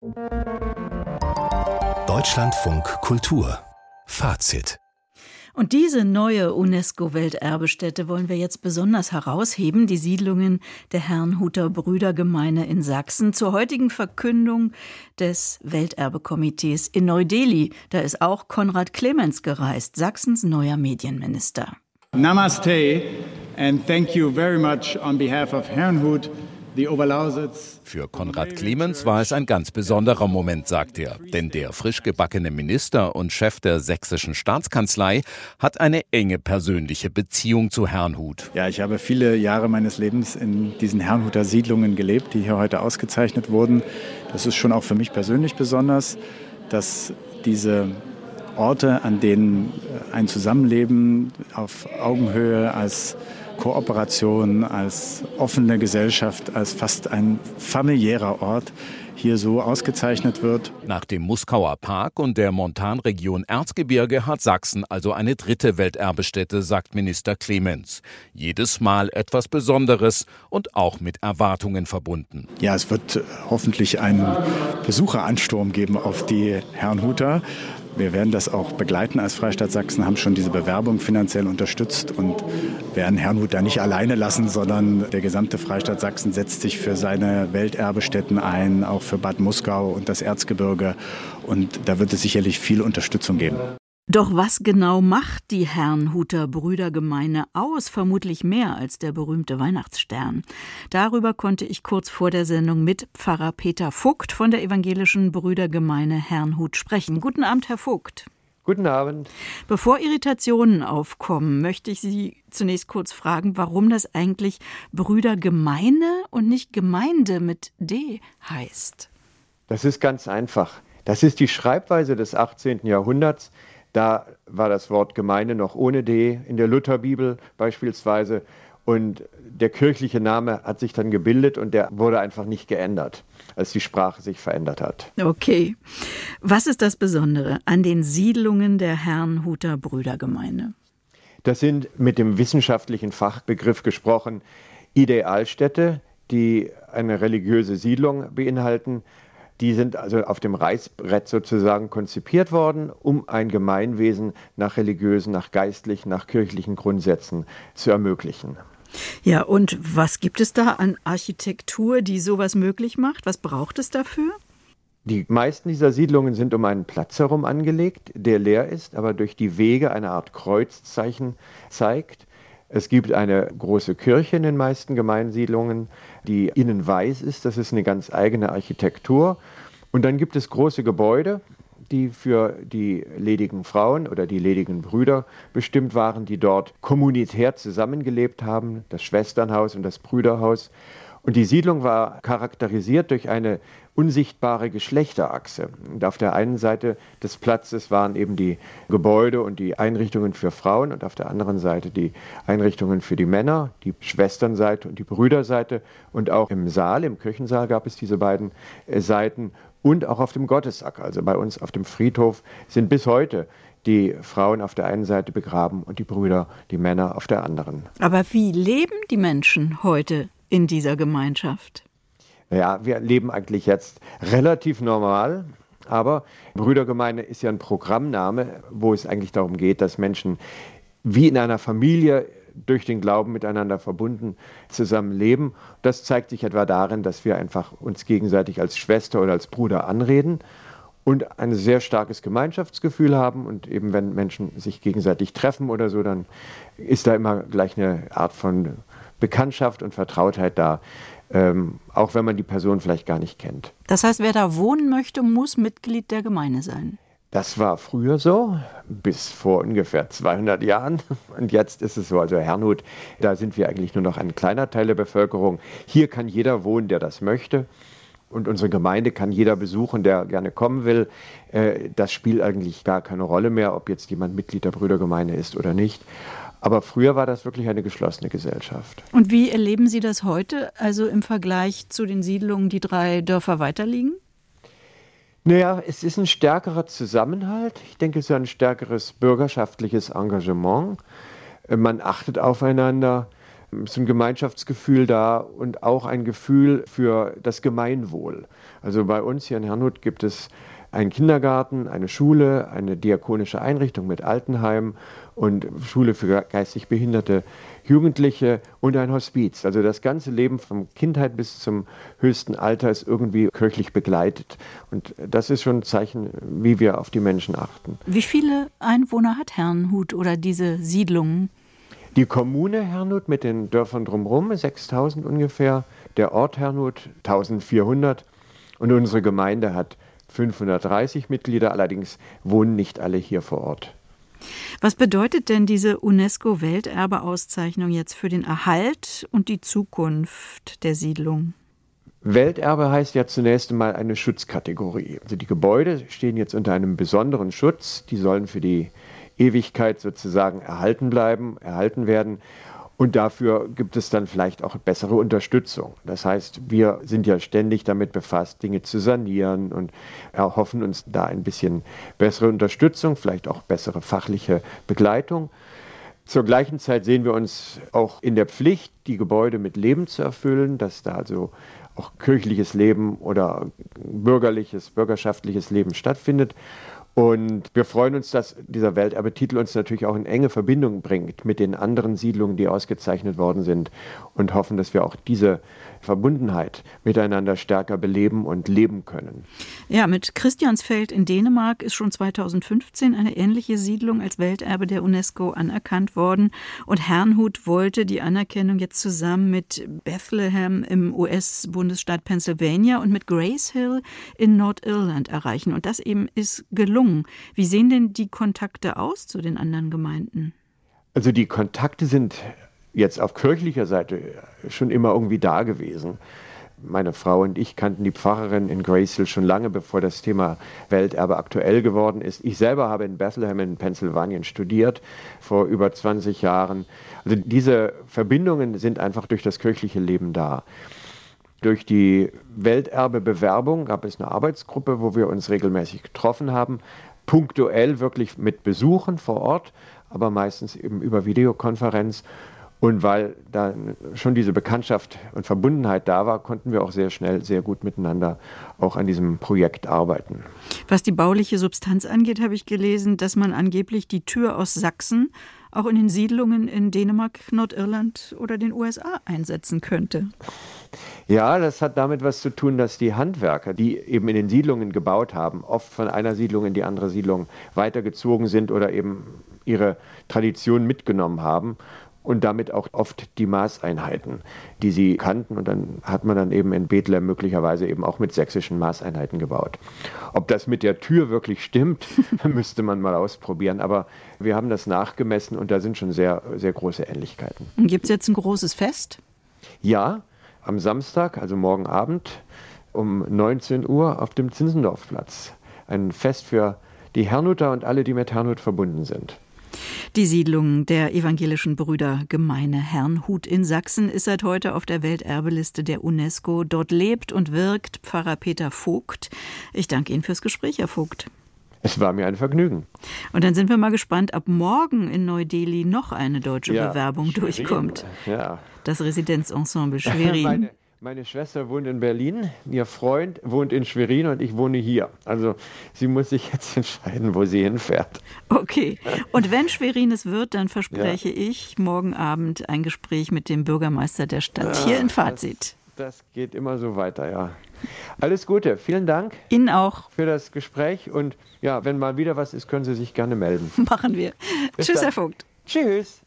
Deutschlandfunk Kultur Fazit. Und diese neue UNESCO-Welterbestätte wollen wir jetzt besonders herausheben, die Siedlungen der Herrnhuter Brüdergemeine in Sachsen, zur heutigen Verkündung des Welterbekomitees in Neu-Delhi. Da ist auch Konrad Clemens gereist, Sachsens neuer Medienminister. Namaste and thank you very much on behalf of Herrnhut, the Oberlausitz. Für Konrad Clemens war es ein ganz besonderer Moment, sagt er. Denn der frisch gebackene Minister und Chef der sächsischen Staatskanzlei hat eine enge persönliche Beziehung zu Herrnhut. Ja, ich habe viele Jahre meines Lebens in diesen Herrnhuter Siedlungen gelebt, die hier heute ausgezeichnet wurden. Das ist schon auch für mich persönlich besonders, dass diese Orte, an denen ein Zusammenleben auf Augenhöhe als Kooperation, als offene Gesellschaft, als fast ein familiärer Ort hier so ausgezeichnet wird. Nach dem Muskauer Park und der Montanregion Erzgebirge hat Sachsen also eine dritte Welterbestätte, sagt Minister Clemens. Jedes Mal etwas Besonderes und auch mit Erwartungen verbunden. Ja, es wird hoffentlich einen Besucheransturm geben auf die Herrnhuter. Wir werden das auch begleiten als Freistaat Sachsen, haben schon diese Bewerbung finanziell unterstützt und werden Herrnhut da nicht alleine lassen, sondern der gesamte Freistaat Sachsen setzt sich für seine Welterbestätten ein, auch für Bad Muskau und das Erzgebirge. Und da wird es sicherlich viel Unterstützung geben. Doch was genau macht die Herrnhuter Brüdergemeine aus? Vermutlich mehr als der berühmte Weihnachtsstern. Darüber konnte ich kurz vor der Sendung mit Pfarrer Peter Vogt von der evangelischen Brüdergemeine Herrnhut sprechen. Guten Abend, Herr Vogt. Guten Abend. Bevor Irritationen aufkommen, möchte ich Sie zunächst kurz fragen, warum das eigentlich Brüdergemeine und nicht Gemeinde mit D heißt. Das ist ganz einfach. Das ist die Schreibweise des 18. Jahrhunderts. Da war das Wort Gemeinde noch ohne D, in der Lutherbibel beispielsweise. Und der kirchliche Name hat sich dann gebildet und der wurde einfach nicht geändert, als die Sprache sich verändert hat. Okay. Was ist das Besondere an den Siedlungen der Herrnhuter Brüdergemeine? Das sind mit dem wissenschaftlichen Fachbegriff gesprochen Idealstädte, die eine religiöse Siedlung beinhalten. Die sind also auf dem Reißbrett sozusagen konzipiert worden, um ein Gemeinwesen nach religiösen, nach geistlichen, nach kirchlichen Grundsätzen zu ermöglichen. Ja, und was gibt es da an Architektur, die sowas möglich macht? Was braucht es dafür? Die meisten dieser Siedlungen sind um einen Platz herum angelegt, der leer ist, aber durch die Wege eine Art Kreuzzeichen zeigt. Es gibt eine große Kirche in den meisten Gemeinsiedlungen, die innen weiß ist. Das ist eine ganz eigene Architektur. Und dann gibt es große Gebäude, die für die ledigen Frauen oder die ledigen Brüder bestimmt waren, die dort kommunitär zusammengelebt haben, das Schwesternhaus und das Brüderhaus. Und die Siedlung war charakterisiert durch eine unsichtbare Geschlechterachse. Und auf der einen Seite des Platzes waren eben die Gebäude und die Einrichtungen für Frauen und auf der anderen Seite die Einrichtungen für die Männer, die Schwesternseite und die Brüderseite. Und auch im Saal, im Kirchensaal gab es diese beiden Seiten und auch auf dem Gottesacker, also bei uns auf dem Friedhof, sind bis heute die Frauen auf der einen Seite begraben und die Brüder, die Männer auf der anderen. Aber wie leben die Menschen heute in dieser Gemeinschaft? Ja, wir leben eigentlich jetzt relativ normal, aber Brüdergemeine ist ja ein Programmname, wo es eigentlich darum geht, dass Menschen wie in einer Familie durch den Glauben miteinander verbunden zusammenleben. Das zeigt sich etwa darin, dass wir einfach uns gegenseitig als Schwester oder als Bruder anreden und ein sehr starkes Gemeinschaftsgefühl haben. Und eben wenn Menschen sich gegenseitig treffen oder so, dann ist da immer gleich eine Art von Bekanntschaft und Vertrautheit da, auch wenn man die Person vielleicht gar nicht kennt. Das heißt, wer da wohnen möchte, muss Mitglied der Gemeinde sein? Das war früher so, bis vor ungefähr 200 Jahren. Und jetzt ist es so, also Herrnhut, da sind wir eigentlich nur noch ein kleiner Teil der Bevölkerung. Hier kann jeder wohnen, der das möchte. Und unsere Gemeinde kann jeder besuchen, der gerne kommen will. Das spielt eigentlich gar keine Rolle mehr, ob jetzt jemand Mitglied der Brüdergemeinde ist oder nicht. Aber früher war das wirklich eine geschlossene Gesellschaft. Und wie erleben Sie das heute, also im Vergleich zu den Siedlungen, die 3 Dörfer weiter liegen? Naja, es ist ein stärkerer Zusammenhalt. Ich denke, es ist ein stärkeres bürgerschaftliches Engagement. Man achtet aufeinander. Es ist ein Gemeinschaftsgefühl da und auch ein Gefühl für das Gemeinwohl. Also bei uns hier in Herrnhut gibt es einen Kindergarten, eine Schule, eine diakonische Einrichtung mit Altenheim und Schule für geistig behinderte Jugendliche und ein Hospiz. Also das ganze Leben von Kindheit bis zum höchsten Alter ist irgendwie kirchlich begleitet. Und das ist schon ein Zeichen, wie wir auf die Menschen achten. Wie viele Einwohner hat Herrnhut oder diese Siedlungen? Die Kommune Herrnhut mit den Dörfern drumherum, 6.000 ungefähr. Der Ort Herrnhut, 1.400. Und unsere Gemeinde hat 530 Mitglieder, allerdings wohnen nicht alle hier vor Ort. Was bedeutet denn diese UNESCO-Welterbe-Auszeichnung jetzt für den Erhalt und die Zukunft der Siedlung? Welterbe heißt ja zunächst einmal eine Schutzkategorie. Also die Gebäude stehen jetzt unter einem besonderen Schutz. Die sollen für die Ewigkeit sozusagen erhalten bleiben, erhalten werden. Und dafür gibt es dann vielleicht auch bessere Unterstützung. Das heißt, wir sind ja ständig damit befasst, Dinge zu sanieren und erhoffen uns da ein bisschen bessere Unterstützung, vielleicht auch bessere fachliche Begleitung. Zur gleichen Zeit sehen wir uns auch in der Pflicht, die Gebäude mit Leben zu erfüllen, dass da also auch kirchliches Leben oder bürgerschaftliches Leben stattfindet. Und wir freuen uns, dass dieser Welterbetitel uns natürlich auch in enge Verbindung bringt mit den anderen Siedlungen, die ausgezeichnet worden sind, und hoffen, dass wir auch diese Verbundenheit miteinander stärker beleben und leben können. Ja, mit Christiansfeld in Dänemark ist schon 2015 eine ähnliche Siedlung als Welterbe der UNESCO anerkannt worden. Und Herrnhut wollte die Anerkennung jetzt zusammen mit Bethlehem im US-Bundesstaat Pennsylvania und mit Grace Hill in Nordirland erreichen. Und das eben ist gelungen. Wie sehen denn die Kontakte aus zu den anderen Gemeinden? Also die Kontakte sind jetzt auf kirchlicher Seite schon immer irgendwie da gewesen. Meine Frau und ich kannten die Pfarrerin in Grace Hill schon lange, bevor das Thema Welterbe aktuell geworden ist. Ich selber habe in Bethlehem in Pennsylvania studiert, vor über 20 Jahren. Also diese Verbindungen sind einfach durch das kirchliche Leben da. Durch die Welterbebewerbung gab es eine Arbeitsgruppe, wo wir uns regelmäßig getroffen haben, punktuell wirklich mit Besuchen vor Ort, aber meistens eben über Videokonferenz. Und weil da schon diese Bekanntschaft und Verbundenheit da war, konnten wir auch sehr schnell, sehr gut miteinander auch an diesem Projekt arbeiten. Was die bauliche Substanz angeht, habe ich gelesen, dass man angeblich die Tür aus Sachsen auch in den Siedlungen in Dänemark, Nordirland oder den USA einsetzen könnte. Ja, das hat damit was zu tun, dass die Handwerker, die eben in den Siedlungen gebaut haben, oft von einer Siedlung in die andere Siedlung weitergezogen sind oder eben ihre Tradition mitgenommen haben. Und damit auch oft die Maßeinheiten, die sie kannten. Und dann hat man dann eben in Bethlehem möglicherweise eben auch mit sächsischen Maßeinheiten gebaut. Ob das mit der Tür wirklich stimmt, müsste man mal ausprobieren. Aber wir haben das nachgemessen und da sind schon sehr, sehr große Ähnlichkeiten. Gibt es jetzt ein großes Fest? Ja, am Samstag, also morgen Abend um 19 Uhr auf dem Zinzendorfplatz. Ein Fest für die Herrnhuter und alle, die mit Herrnhut verbunden sind. Die Siedlung der evangelischen Brüdergemeine Herrnhut in Sachsen ist seit heute auf der Welterbeliste der UNESCO. Dort lebt und wirkt Pfarrer Peter Vogt. Ich danke Ihnen fürs Gespräch, Herr Vogt. Es war mir ein Vergnügen. Und dann sind wir mal gespannt, ob morgen in Neu-Delhi noch eine deutsche Bewerbung Schwerin durchkommt. Ja. Das Residenzensemble Schwerin. Meine Schwester wohnt in Berlin, ihr Freund wohnt in Schwerin und ich wohne hier. Also sie muss sich jetzt entscheiden, wo sie hinfährt. Okay. Und wenn Schwerin es wird, dann verspreche ich morgen Abend ein Gespräch mit dem Bürgermeister der Stadt hier in Fazit. Das geht immer so weiter, ja. Alles Gute, vielen Dank. Ihnen auch. Für das Gespräch und ja, wenn mal wieder was ist, können Sie sich gerne melden. Machen wir. Tschüss, Herr Vogt. Tschüss.